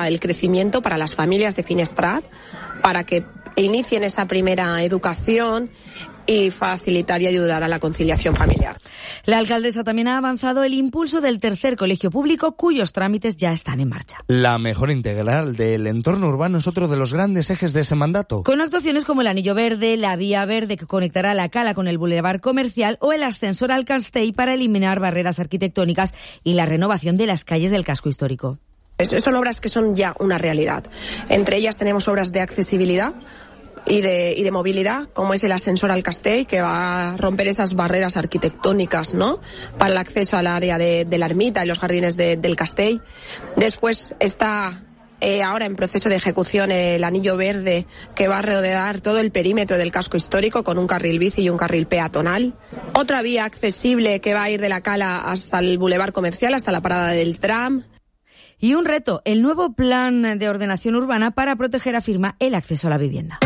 el crecimiento para las familias de Finestrat, para que inicien esa primera educación y facilitar y ayudar a la conciliación familiar. La alcaldesa también ha avanzado el impulso del tercer colegio público, cuyos trámites ya están en marcha. La mejora integral del entorno urbano es otro de los grandes ejes de ese mandato. Con actuaciones como el Anillo Verde, la Vía Verde que conectará la Cala con el Boulevard Comercial o el ascensor al Castell para eliminar barreras arquitectónicas y la renovación de las calles del casco histórico. Son obras que son ya una realidad. Entre ellas tenemos obras de accesibilidad y de movilidad, como es el ascensor al Castell, que va a romper esas barreras arquitectónicas, ¿no?, para el acceso al área de la ermita y los jardines del Castell. Después está ahora en proceso de ejecución el Anillo Verde, que va a rodear todo el perímetro del casco histórico con un carril bici y un carril peatonal. Otra vía accesible que va a ir de la Cala hasta el Boulevard Comercial, hasta la parada del tram. Y un reto, el nuevo plan de ordenación urbana para proteger, afirma, el acceso a la vivienda.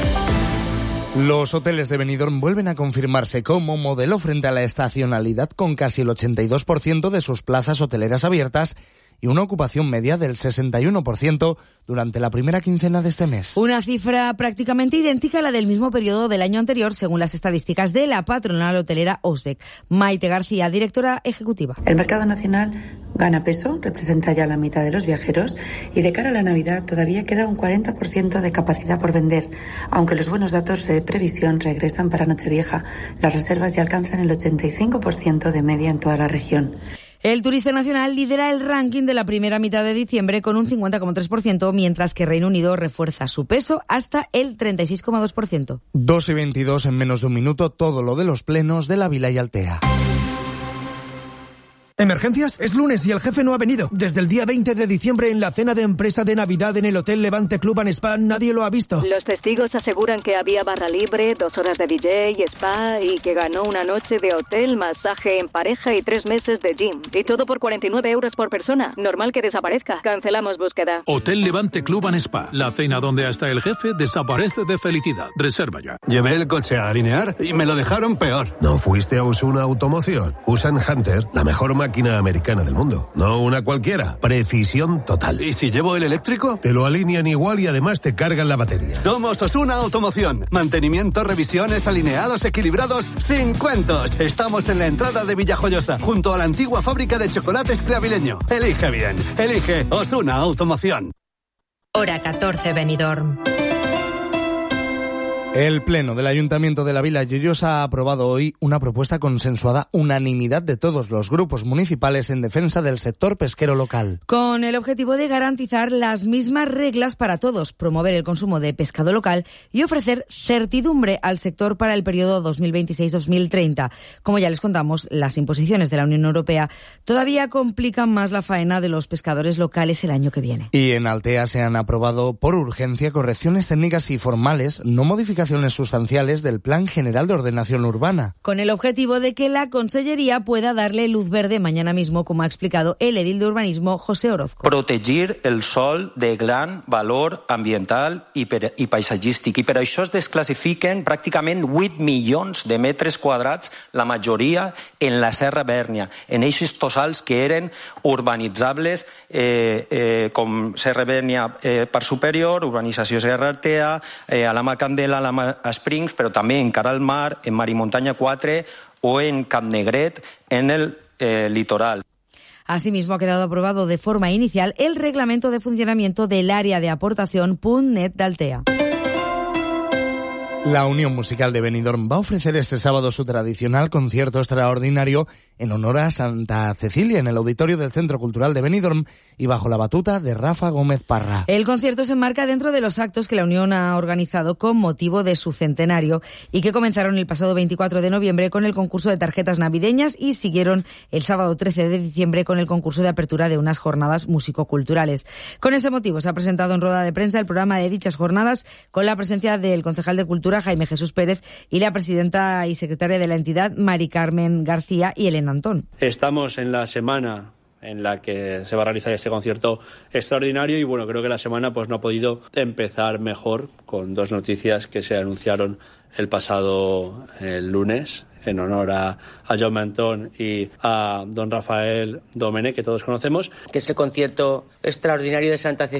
Los hoteles de Benidorm vuelven a confirmarse como modelo frente a la estacionalidad, con casi el 82% de sus plazas hoteleras abiertas y una ocupación media del 61% durante la primera quincena de este mes. Una cifra prácticamente idéntica a la del mismo periodo del año anterior, según las estadísticas de la patronal hotelera Osbec. Maite García, directora ejecutiva. El mercado nacional gana peso, representa ya la mitad de los viajeros y de cara a la Navidad todavía queda un 40% de capacidad por vender, aunque los buenos datos de previsión regresan para Nochevieja. Las reservas ya alcanzan el 85% de media en toda la región. El turista nacional lidera el ranking de la primera mitad de diciembre con un 50,3%, mientras que Reino Unido refuerza su peso hasta el 36,2%. 2:22 en menos de un minuto, todo lo de los plenos de la Vila y Altea. ¿Emergencias? Es lunes y el jefe no ha venido. Desde el día 20 de diciembre en la cena de empresa de Navidad en el Hotel Levante Club and Spa nadie lo ha visto. Los testigos aseguran que había barra libre, 2 horas de DJ, spa y que ganó una noche de hotel, masaje en pareja y 3 meses de gym. Y todo por 49 euros por persona. Normal que desaparezca. Cancelamos búsqueda. Hotel Levante Club and Spa. La cena donde hasta el jefe desaparece de felicidad. Reserva ya. Llevé el coche a alinear y me lo dejaron peor. ¿No fuiste a Osuna Automoción? Usan Hunter, la mejor máquina americana del mundo. No una cualquiera. Precisión total. ¿Y si llevo el eléctrico? Te lo alinean igual y además te cargan la batería. Somos Osuna Automoción. Mantenimiento, revisiones, alineados, equilibrados, sin cuentos. Estamos en la entrada de Villajoyosa, junto a la antigua fábrica de chocolates Clavileño. Elige bien. Elige Osuna Automoción. Hora 14, Benidorm. El Pleno del Ayuntamiento de la Vila Joiosa ha aprobado hoy una propuesta consensuada, unanimidad de todos los grupos municipales en defensa del sector pesquero local. Con el objetivo de garantizar las mismas reglas para todos, promover el consumo de pescado local y ofrecer certidumbre al sector para el periodo 2026-2030. Como ya les contamos, las imposiciones de la Unión Europea todavía complican más la faena de los pescadores locales el año que viene. Y en Altea se han aprobado por urgencia correcciones técnicas y formales, no modificaciones sustanciales del Plan General de Ordenación Urbana. Con el objetivo de que la Consellería pueda darle luz verde mañana mismo, como ha explicado el edil de Urbanismo, José Orozco. Protegir el sòl de gran valor ambiental i paisatgístic. I per això es desclassifiquen pràcticament 8 milions de metres quadrats, la majoria en la Serra Bèrnia, en eixos tossals que eren urbanitzables com Serra Bèrnia per superior, urbanització Serra Altea, a la Macandela, a Springs, pero también en Cara al Mar, en Mar y Montaña 4 o en Campnegret, en el litoral. Asimismo, ha quedado aprobado de forma inicial el reglamento de funcionamiento del área de aportación .net de Altea. La Unión Musical de Benidorm va a ofrecer este sábado su tradicional concierto extraordinario en honor a Santa Cecilia en el auditorio del Centro Cultural de Benidorm y bajo la batuta de Rafa Gómez Parra. El concierto se enmarca dentro de los actos que la Unión ha organizado con motivo de su centenario y que comenzaron el pasado 24 de noviembre con el concurso de tarjetas navideñas y siguieron el sábado 13 de diciembre con el concurso de apertura de unas jornadas músico-culturales. Con ese motivo se ha presentado en rueda de prensa el programa de dichas jornadas con la presencia del concejal de Cultura Jaime Jesús Pérez y la presidenta y secretaria de la entidad Mari Carmen García y Elena Antón. Estamos en la semana en la que se va a realizar este concierto extraordinario y bueno, creo que la semana pues no ha podido empezar mejor con 2 noticias que se anunciaron el pasado lunes en honor a Jaume Antón y a don Rafael Domene, que todos conocemos. Que es el concierto extraordinario de Santa Cecilia.